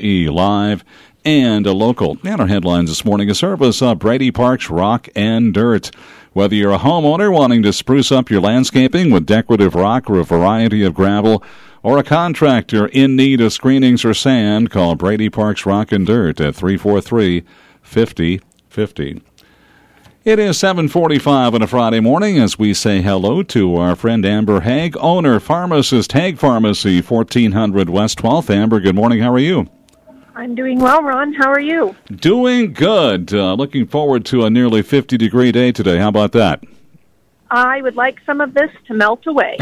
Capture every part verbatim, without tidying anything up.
E Live and a local. And our headlines this morning, a service of Brady Parks Rock and Dirt. Whether you're a homeowner wanting to spruce up your landscaping with decorative rock or a variety of gravel, or a contractor in need of screenings or sand, call Brady Parks Rock and Dirt at three four three, five zero five zero. It is seven forty-five on a Friday morning as we say hello to our friend Amber Haig, owner, pharmacist, Haig Pharmacy, fourteen hundred West twelfth. Amber, good morning. How are you? I'm doing well, Ron. How are you? Doing good. Uh, looking forward to a nearly fifty-degree day today. How about that? I would like some of this to melt away.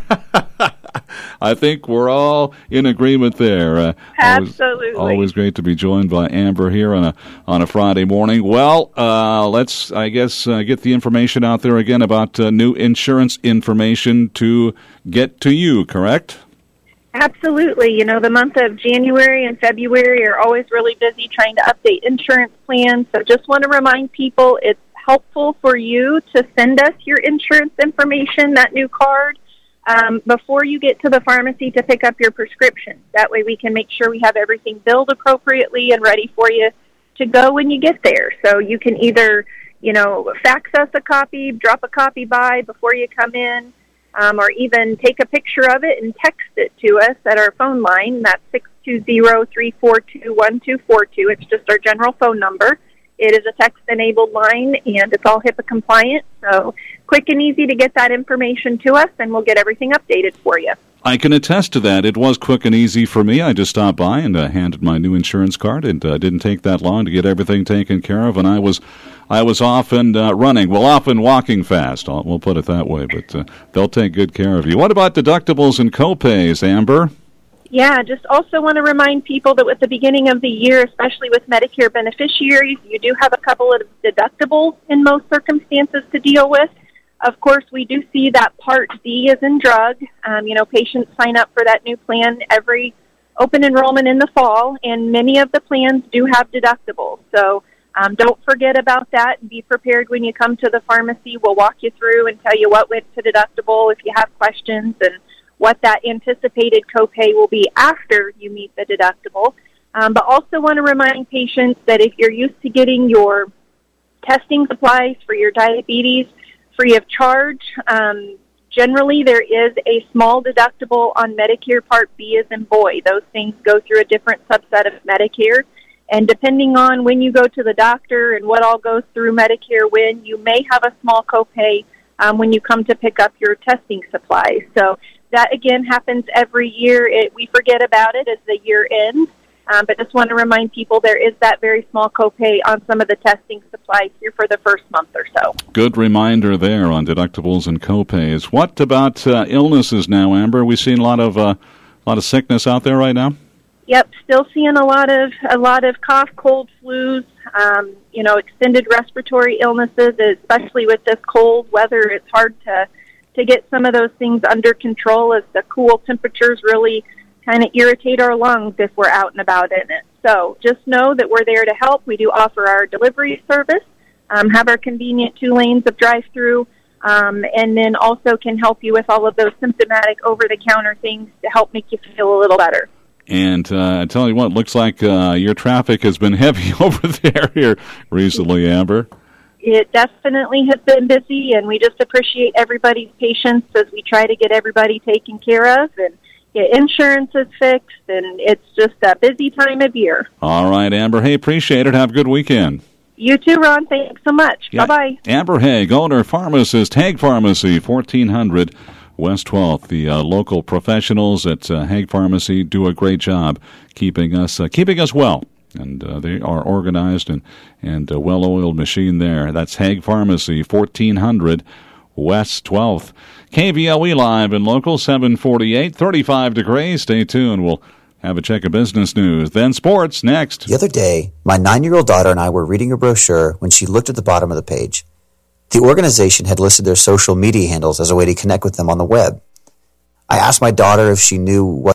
I think we're all in agreement there. Uh, Absolutely. Always, always great to be joined by Amber here on a on a Friday morning. Well, uh, let's, I guess, uh, get the information out there again about uh, new insurance information to get to you, correct? Absolutely. You know, the month of January and February are always really busy trying to update insurance plans. So just want to remind people it's helpful for you to send us your insurance information, that new card, um, before you get to the pharmacy to pick up your prescription. That way we can make sure we have everything billed appropriately and ready for you to go when you get there. So you can either, you know, fax us a copy, drop a copy by before you come in, um, or even take a picture of it and text it to us at our phone line. That's six two zero, three four two, one two four two. It's just our general phone number. It is a text-enabled line, and it's all HIPAA compliant, so quick and easy to get that information to us, and we'll get everything updated for you. I can attest to that. It was quick and easy for me. I just stopped by and uh, handed my new insurance card. It uh, didn't take that long to get everything taken care of, and I was I was off and uh, running. Well, off and walking fast. I'll, we'll put it that way, but uh, they'll take good care of you. What about deductibles and co-pays, Amber? Yeah, just also want to remind people that with the beginning of the year, especially with Medicare beneficiaries, you do have a couple of deductibles in most circumstances to deal with. Of course, we do see that Part D is in drug. Um, you know, patients sign up for that new plan every open enrollment in the fall, and many of the plans do have deductibles. So um, don't forget about that and be prepared when you come to the pharmacy. We'll walk you through and tell you what went to deductible if you have questions and what that anticipated copay will be after you meet the deductible. Um, but also want to remind patients that if you're used to getting your testing supplies for your diabetes free of charge, um, generally there is a small deductible on Medicare Part B as in boy. Those things go through a different subset of Medicare. And depending on when you go to the doctor and what all goes through Medicare when, you may have a small copay um, when you come to pick up your testing supplies. So that, again, happens every year. It, we forget about it as the year ends, um, but just want to remind people there is that very small copay on some of the testing supplies here for the first month or so. Good reminder there on deductibles and copays. What about uh, illnesses now, Amber? We've seen a lot of uh, a lot of sickness out there right now. Yep, still seeing a lot of a lot of cough, cold, flus, um, you know, extended respiratory illnesses, especially with this cold weather. It's hard to to get some of those things under control as the cool temperatures really kind of irritate our lungs if we're out and about in it. So just know that we're there to help. We do offer our delivery service, um, have our convenient two lanes of drive-through, um, and then also can help you with all of those symptomatic over-the-counter things to help make you feel a little better. And uh, I tell you what, looks like uh, your traffic has been heavy over there here recently, Amber. It definitely has been busy, and we just appreciate everybody's patience as we try to get everybody taken care of and get insurances fixed, and it's just a busy time of year. All right, Amber. Hey, appreciate it. Have a good weekend. You too, Ron. Thanks so much. Yeah. Bye-bye. Amber Haig, owner, pharmacist, Haig Pharmacy, fourteen hundred West twelfth. The uh, local professionals at uh, Haig Pharmacy do a great job keeping us uh, keeping us well. And uh, they are organized and, and a well-oiled machine there. That's Haig Pharmacy, fourteen hundred West twelfth. K V L E Live and local, seven forty-eight, thirty-five degrees. Stay tuned. We'll have a check of business news. Then sports next. The other day, my nine-year-old daughter and I were reading a brochure when she looked at the bottom of the page. The organization had listed their social media handles as a way to connect with them on the web. I asked my daughter if she knew what